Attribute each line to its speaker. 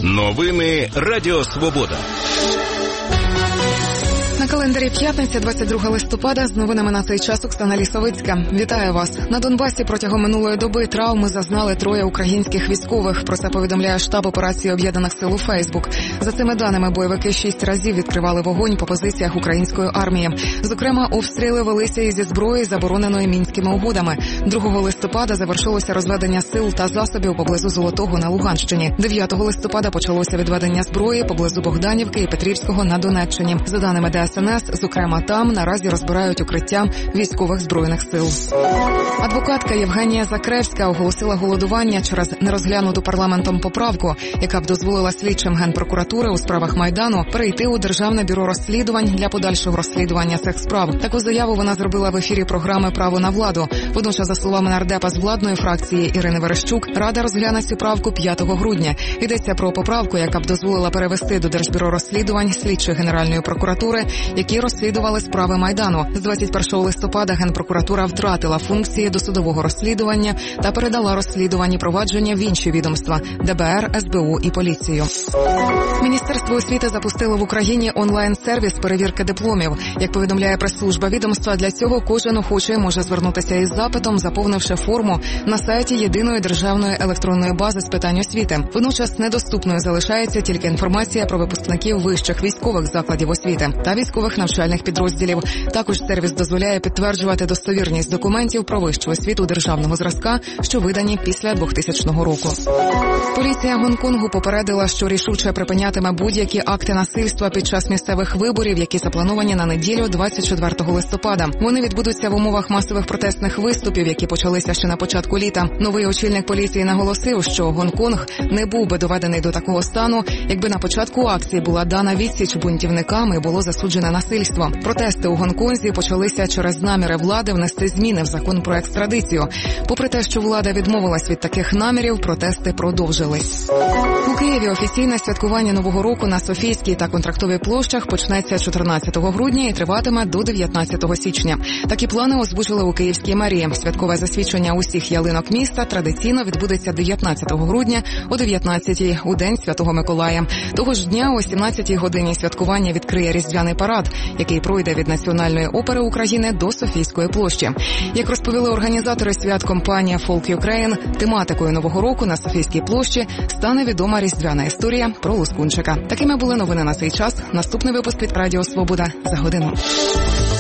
Speaker 1: Новини Радіо Свобода.
Speaker 2: На календарі п'ятниця, 22 листопада, з новинами на цей час Оксана Лісовицька. Вітаю вас. На Донбасі протягом минулої доби травми зазнали 3 українських військових. Про це повідомляє штаб операції Об'єднаних сил у Фейсбук. За цими даними, бойовики 6 разів відкривали вогонь по позиціях української армії. Зокрема, обстріли велися і зі зброї, забороненої Мінськими угодами. 2 листопада завершилося розведення сил та засобів поблизу Золотого на Луганщині. 9 листопада почалося відведення зброї поблизу Богданівки і Петрівського на Донеччині. За даними ДСНС, зокрема, там наразі розбирають укриття військових збройних сил. Адвокатка Євгенія Закревська оголосила голодування через нерозглянуту парламентом поправку, яка б дозволила слідчим Генпрокуратури у справах Майдану перейти у Державне бюро розслідувань для подальшого розслідування цих справ. Таку заяву вона зробила в ефірі програми «Право на владу». Водночас, за словами нардепа з владної фракції Ірини Верещук, Рада розгляне цю правку 5 грудня. Йдеться про поправку, яка б дозволила перевести до Держбюро розслідувань слідчих Генеральної прокуратури, які розслідували справи Майдану. З 21 листопада Генпрокуратура втратила функції досудового розслідування та передала розслідувані провадження в інші відомства – ДБР, СБУ і поліцію. Міністерство освіти запустило в Україні онлайн-сервіс перевірки дипломів. Як повідомляє прес-служба відомства, для цього кожен охочий може звернутися із запитом, заповнивши форму на сайті Єдиної державної електронної бази з питань освіти. Водночас недоступною залишається тільки інформація про випускників вищих військових закладів освіти та військових навчальних підрозділів. Також сервіс дозволяє підтверджувати достовірність документів про вищу освіту державного зразка, що видані після 2000 року. Поліція Гонконгу попередила, що рішуче припинятиме будь-які акти насильства під час місцевих виборів, які заплановані на неділю 24 листопада. Вони відбудуться в умовах масових протестних виступів, які почалися ще на початку літа. Новий очільник поліції наголосив, що Гонконг не був би доведений до такого стану, якби на початку акції була дана відсіч бунтівникам і було засуджене насильство. Протести у Гонконзі почалися через наміри влади внести зміни в закон про екстрадицію. Попри те, що влада відмовилась від таких намірів, протести продовжились. У Києві офіційне святкування Нового року на Софійській та Контрактовій площах почнеться 14 грудня і триватиме до 19 січня. Такі плани озвучили у Київській мерії. Святкове засвідчення усіх ялинок міста традиційно відбудеться 19 грудня о 19-й у День Святого Миколая. Того ж дня о 17-й годині святкування відкриє Різдвяний парад, який пройде від Національної опери України до Софійської площі. Як розповіли організатори свят компанія Folk Ukraine, тематикою Нового року на Софійській площі стане відома різдвяна історія про Лускунчика. Такими були новини на цей час. Наступний випуск від Радіо Свобода за годину.